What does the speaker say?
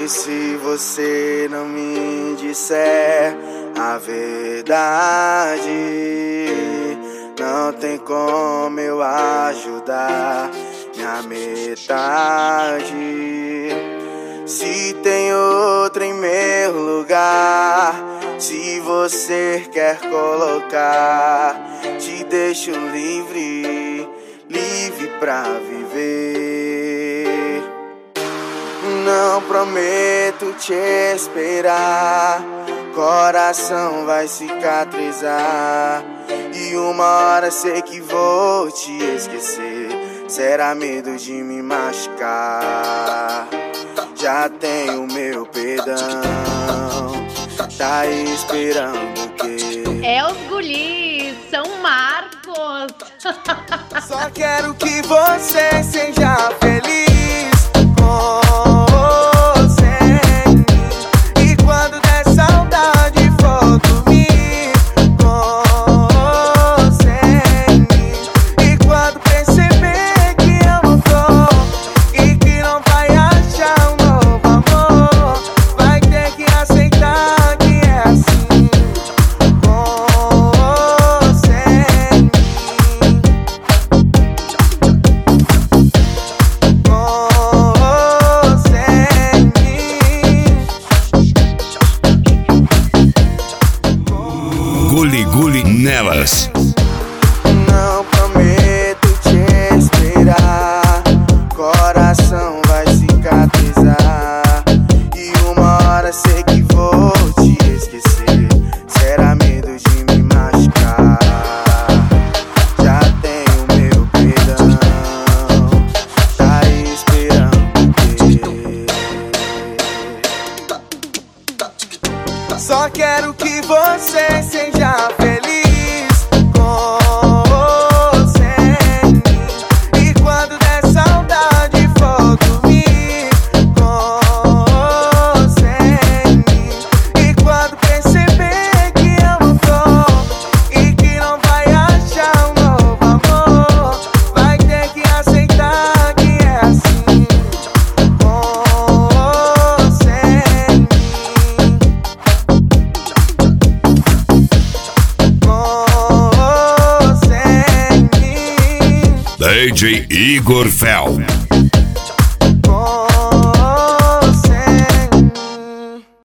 E se você não me disser a verdade, não tem como eu ajudar minha metade. Se tem outra em meu lugar, se você quer colocar, te deixo livre, livre pra viver. Não prometo te esperar, coração vai cicatrizar, e uma hora sei que vou te esquecer. Será medo de me machucar? Já tenho meu perdão, tá esperando o quê? É os gulis, São Marcos. Só quero que você seja feliz com você. E quando der saudade for dormir com você. E quando perceber que eu não tô e que não vai achar um novo amor, vai ter que aceitar que é assim com você. Guli Guli nelas. Não prometo te esperar, coração vai cicatrizar, e uma hora sei que vou te esquecer. Será medo de me machucar? Já tenho meu perdão, tá esperando o quê? Só quero que você seja feliz com você. E quando der saudade for dormir com você. E quando perceber que eu não tô e que não vai achar um novo amor, vai ter que aceitar que é assim com você. DJ Igor Fel.